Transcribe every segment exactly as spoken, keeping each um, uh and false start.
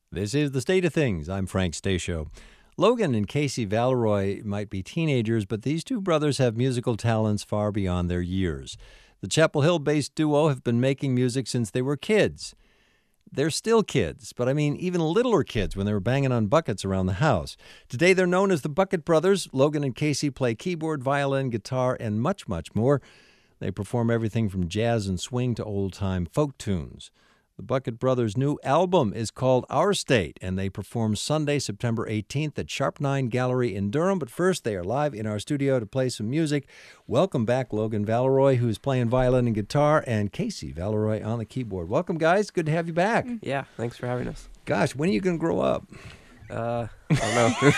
This is The State of Things. I'm Frank Stasio. Logan and Casey Valeroy might be teenagers, but these two brothers have musical talents far beyond their years. The Chapel Hill-based duo have been making music since they were kids. They're still kids, but I mean even littler kids when they were banging on buckets around the house. Today they're known as the Bucket Brothers. Logan and Casey play keyboard, violin, guitar, and much, much more. They perform everything from jazz and swing to old-time folk tunes. The Bucket Brothers' new album is called Our State, and they perform Sunday, September eighteenth at Sharp Nine Gallery in Durham. But first, they are live in our studio to play some music. Welcome back, Logan Valeroy, who's playing violin and guitar, and Casey Valeroy on the keyboard. Welcome, guys. Good to have you back. Yeah, thanks for having us. Gosh, when are you going to grow up? Uh, I don't know.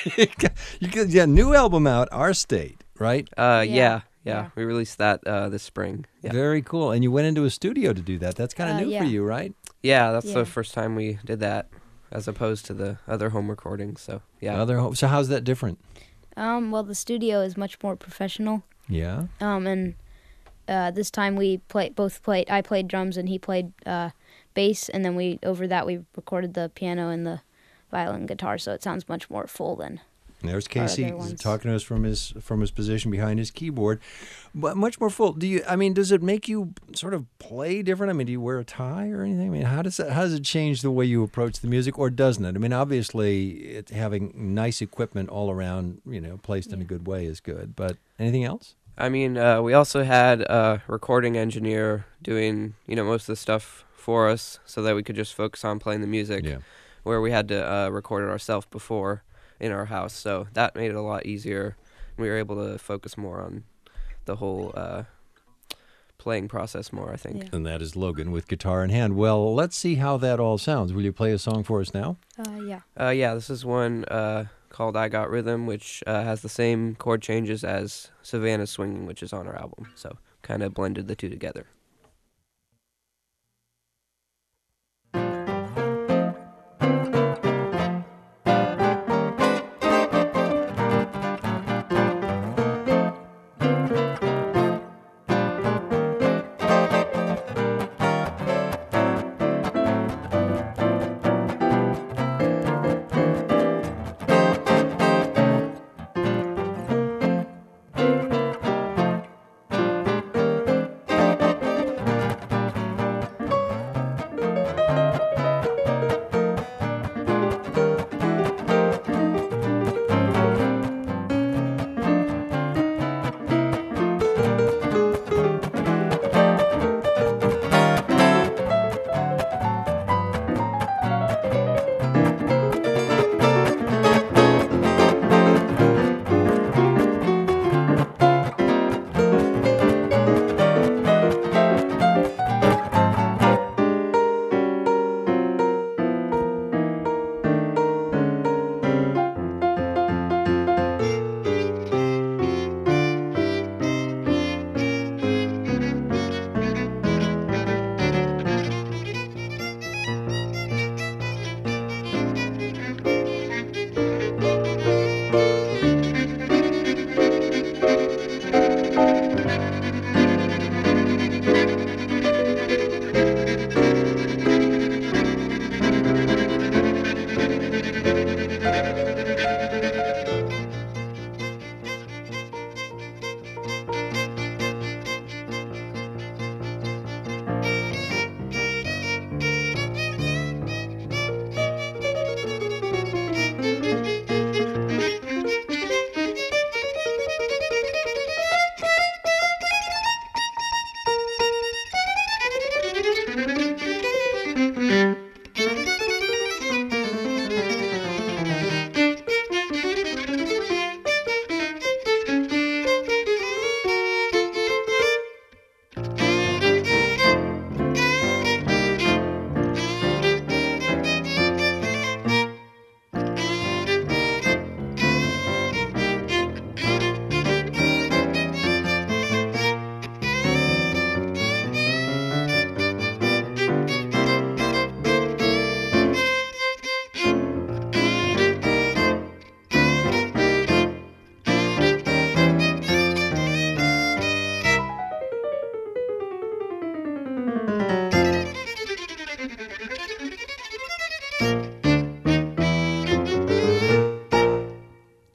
you got, yeah, new album out, Our State, right? uh, Yeah. yeah, yeah, Yeah. We released that uh, this spring. Yeah, Very cool. And you went into a studio to do that. That's kind of Uh, new yeah. for you, right? yeah, that's Yeah. the first time we did that, as opposed to the other home recordings. So yeah, Other ho- so how's that different? Um, well, the studio is much more professional. Yeah. Um, and uh, this time we played both played. I played drums and he played uh, bass, and then we over that we recorded the piano and the violin and guitar, so it sounds much more full than. There's Our Casey other ones. talking to us from his from his position behind his keyboard, but much more full. Do you? I mean, does it make you sort of play different? I mean, do you wear a tie or anything? I mean, how does that, how does it change the way you approach the music, or doesn't it? I mean, obviously, it, having nice equipment all around, you know, placed in a good way is good. But anything else? I mean, uh, we also had a recording engineer doing you know most of the stuff for us, so that we could just focus on playing the music. Yeah. Where we had to uh, record it ourselves before in our house, so that made it a lot easier. We were able to focus more on the whole uh, playing process more, I think. Yeah. And that is Logan with guitar in hand. Well, let's see how that all sounds. Will you play a song for us now? Uh, yeah. Uh, yeah, this is one uh, called I Got Rhythm, which uh, has the same chord changes as Savannah Swinging, which is on our album. So kind of blended the two together.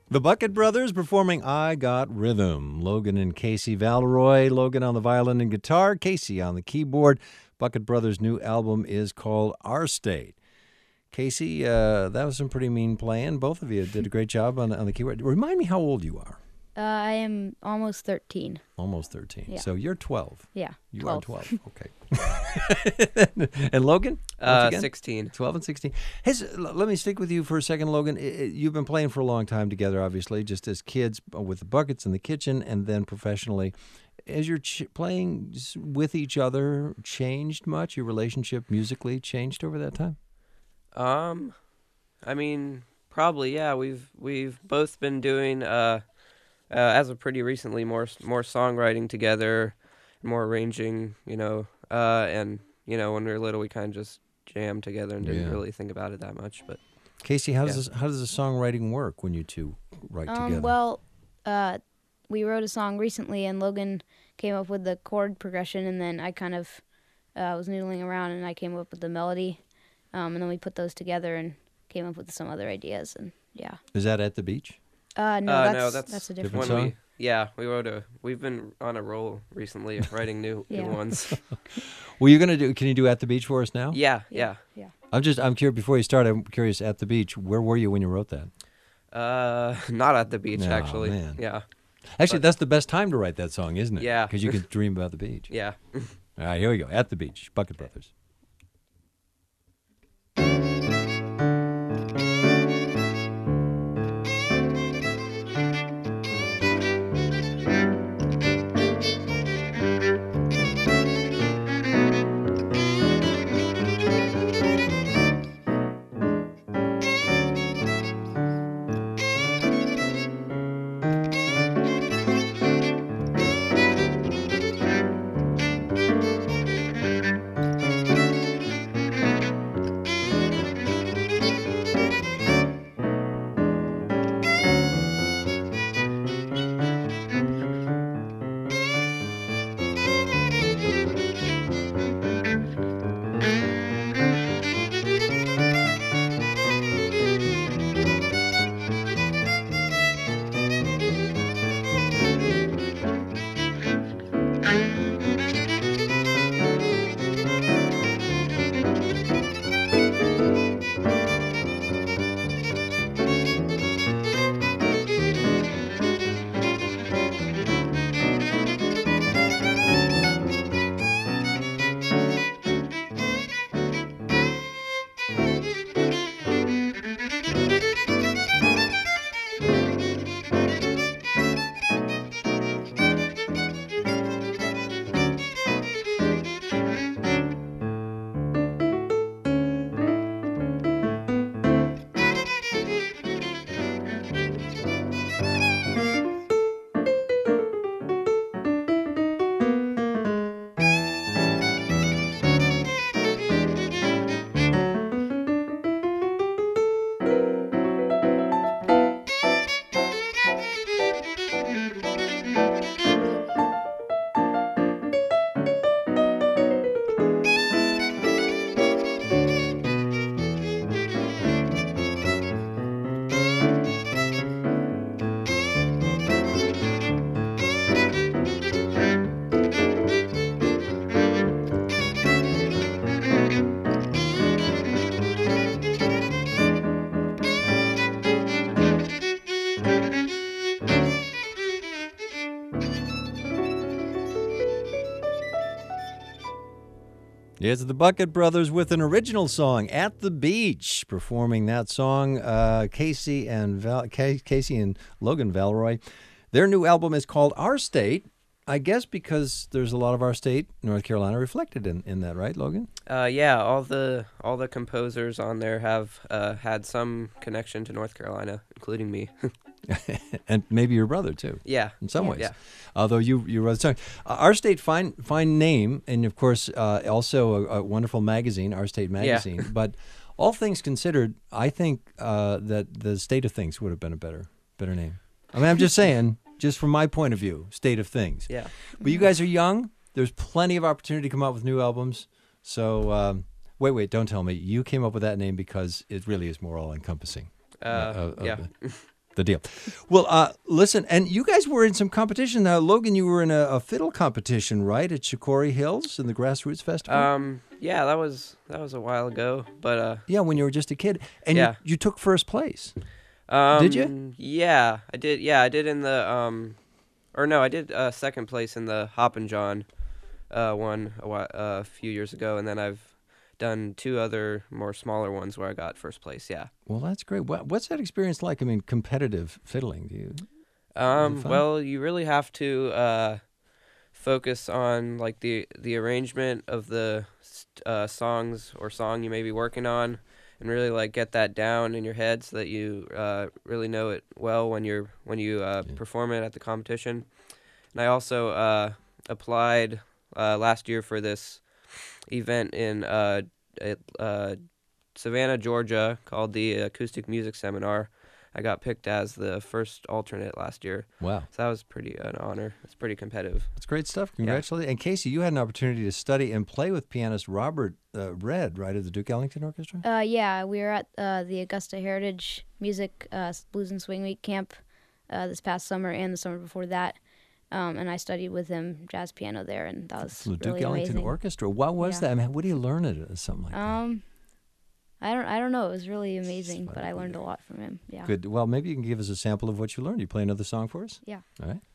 The Bucket Brothers performing I Got Rhythm. Logan and Casey Valeroy. Logan on the violin and guitar, Casey on the keyboard. Bucket Brothers' new album is called Our State. Casey, uh, that was some pretty mean playing. Both of you did a great job on, on the keyboard. Remind me how old you are. Uh, I am almost thirteen. Almost thirteen. Yeah. So you're twelve. Yeah. You twelve. are twelve. Okay. And Logan? Uh, Once again? sixteen. twelve and sixteen. Hey, so, l- let me stick with you for a second, Logan. I- I- You've been playing for a long time together, obviously, just as kids uh, with the buckets in the kitchen and then professionally. Has your ch- playing s- with each other changed much? Your relationship musically changed over that time? Um, I mean, probably yeah. We've we've both been doing uh, uh as of pretty recently more s- more songwriting together, more arranging. You know, uh, and you know when we were little we kind of just jammed together and didn't Yeah. really think about it that much. But Casey, how does Yeah. this, how does the songwriting work when you two write Um, together? well, uh, we wrote a song recently, and Logan came up with the chord progression, and then I kind of uh, was noodling around, and I came up with the melody, um, and then we put those together and came up with some other ideas, and yeah. Is that at the beach? Uh, no, uh, that's, no, that's that's a different different when song? we yeah we wrote a we've been on a roll recently of writing new Yeah. new ones. Well, you're gonna do. Can you do at the beach for us now? yeah, yeah. Yeah. I'm just. I'm curious. Before you start, I'm curious. At the beach, where were you when you wrote that? Uh, not at the beach Oh, actually. man. Yeah, Actually, But- that's the best time to write that song, isn't it? Yeah. Because you can dream about the beach. yeah. All right, here we go. At the beach, Bucket Brothers. It's the Bucket Brothers with an original song, At the Beach. Performing that song, uh, Casey and Val- Ca- Casey and Logan Valeroy. Their new album is called Our State, I guess because there's a lot of our state, North Carolina, reflected in, in that, right, Logan? Uh, yeah, all the all the composers on there have uh, had some connection to North Carolina, including me. And maybe your brother, too, yeah, in some ways. yeah. Although you, you wrote the song. Uh, Our State, fine, fine name, and of course, uh, also a, a wonderful magazine, Our State Magazine. But all things considered, I think uh, that the State of Things would have been a better, better name. I mean, I'm just saying, just from my point of view, State of Things. Yeah. But you guys are young. There's plenty of opportunity to come out with new albums. So, um, wait, wait, don't tell me. You came up with that name because it really is more all-encompassing. Uh, of- of yeah. the- the deal. Well, uh, listen, and you guys were in some competition. Now, Logan, you were in a, a fiddle competition, right, at Shikori Hills in the Grassroots Festival? Um, yeah, that was that was a while ago, but uh, yeah, when you were just a kid. And yeah. you, you took first place. Um, did you? Yeah, I did. Yeah, I did in the um, or no, I did uh, second place in the Hoppin' John uh, one a, while, uh, a few years ago, and then I've done two other more smaller ones where I got first place. Yeah. Well, that's great. What, what's that experience like? I mean, competitive fiddling. Do you? Um. Well, you really have to uh, focus on like the the arrangement of the uh, songs or song you may be working on, and really like get that down in your head so that you uh, really know it well when you're when you uh, yeah. perform it at the competition. And I also uh, applied uh, last year for this event in uh, uh, Savannah, Georgia, called the Acoustic Music Seminar. I got picked as the first alternate last year. Wow. So that was pretty an honor. It's pretty competitive. That's great stuff. Congratulations. Yeah. And Casey, you had an opportunity to study and play with pianist Robert uh, Redd, right, of the Duke Ellington Orchestra? Uh, yeah, we were at uh, the Augusta Heritage Music uh, Blues and Swing Week camp uh, this past summer and the summer before that. Um, and I studied with him jazz piano there, and that was the really Duke Ellington amazing. Orchestra. What was yeah. that? I mean, what do you learn at it? Something like um, that? I don't. I don't know. It was really amazing, but I learned a lot from him. Yeah. Good. Well, maybe you can give us a sample of what you learned. You play another song for us? Yeah. All right.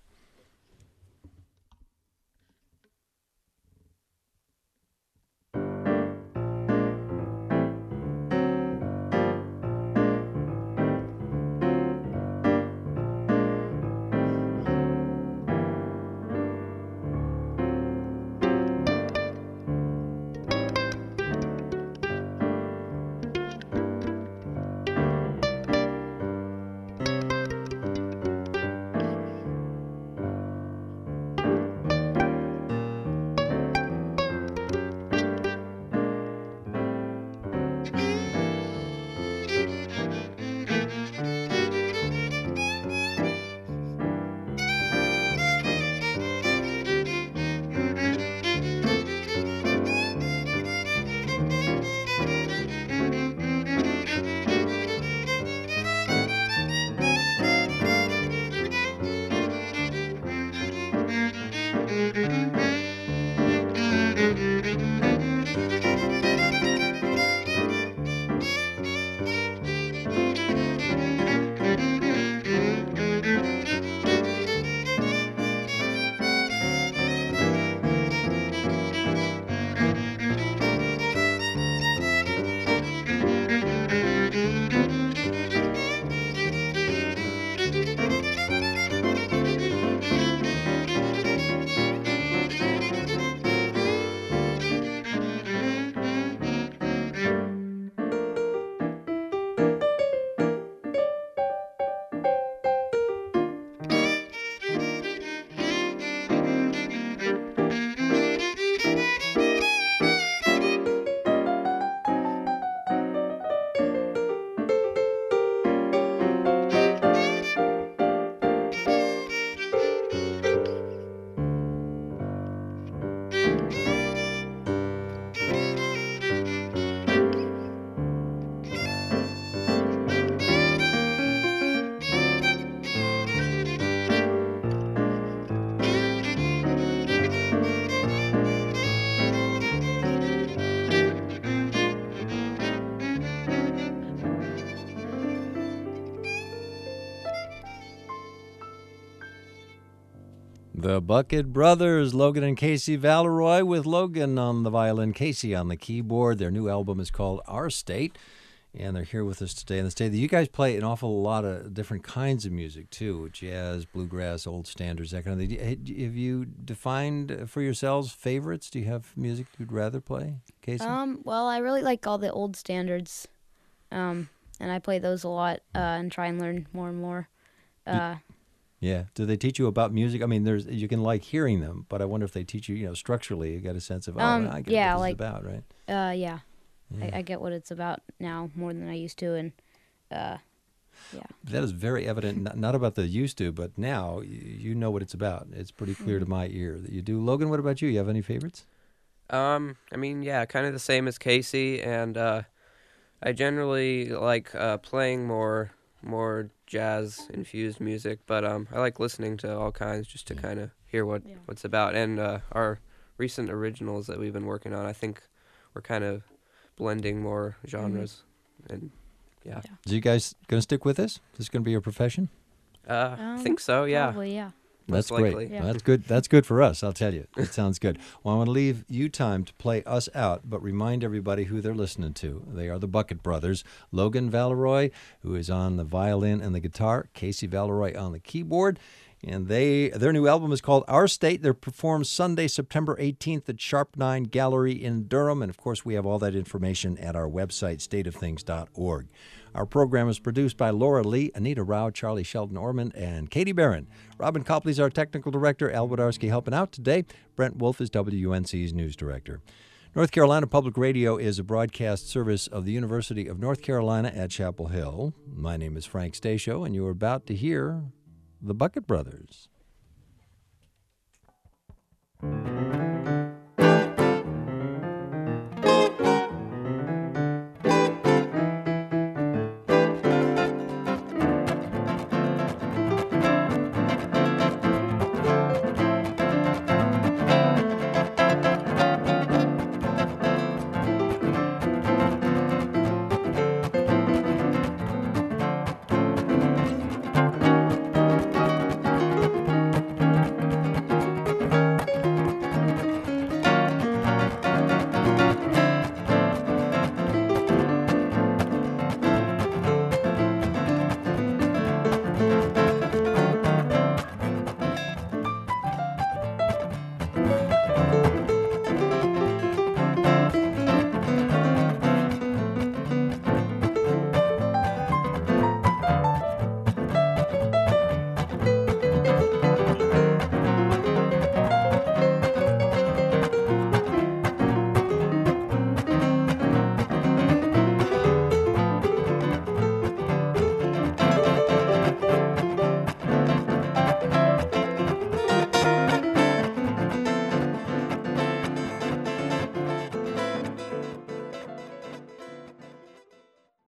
The Bucket Brothers, Logan and Casey Valeroy, with Logan on the violin, Casey on the keyboard. Their new album is called Our State, and they're here with us today in the state. You guys play an awful lot of different kinds of music, too, jazz, bluegrass, old standards, that kind of thing. Have you defined for yourselves favorites? Do you have music you'd rather play, Casey? Um, well, I really like all the old standards, um, and I play those a lot uh, and try and learn more and more. Uh, Yeah. Do they teach you about music? I mean, there's you can like hearing them, but I wonder if they teach you, you know, structurally. You got a sense of, oh, um, I get yeah, what this like, is about, right? Uh, yeah. yeah. I, I get what it's about now more than I used to, and uh, yeah. That is very evident, not, not about the used to, but now you, you know what it's about. It's pretty clear mm-hmm. to my ear that you do. Logan, what about you? You have any favorites? Um, I mean, yeah, kind of the same as Casey, and uh, I generally like uh, playing more more jazz infused music, but um, I like listening to all kinds just to kind of hear what Yeah. what's about. And uh, our recent originals that we've been working on, I think we're kind of blending more genres. And yeah, Yeah. So you guys going to stick with this? This is going to be your profession? uh, I Um, think so. Yeah, Probably, yeah. That's most great. likely. Yeah. That's good. That's good for us. I'll tell you. It sounds good. Well, I want to leave you time to play us out, but remind everybody who they're listening to. They are the Bucket Brothers. Logan Valeroy, who is on the violin and the guitar. Casey Valeroy on the keyboard. And they their new album is called Our State. They're performed Sunday, September eighteenth at Sharp Nine Gallery in Durham. And, of course, we have all that information at our website, state of things dot org. Our program is produced by Laura Lee, Anita Rao, Charlie Sheldon Ormond, and Katie Barron. Robin Copley's our technical director. Al Wodarski helping out today. Brent Wolf is W U N C's news director. North Carolina Public Radio is a broadcast service of the University of North Carolina at Chapel Hill. My name is Frank Stasio, and you're about to hear the Bucket Brothers.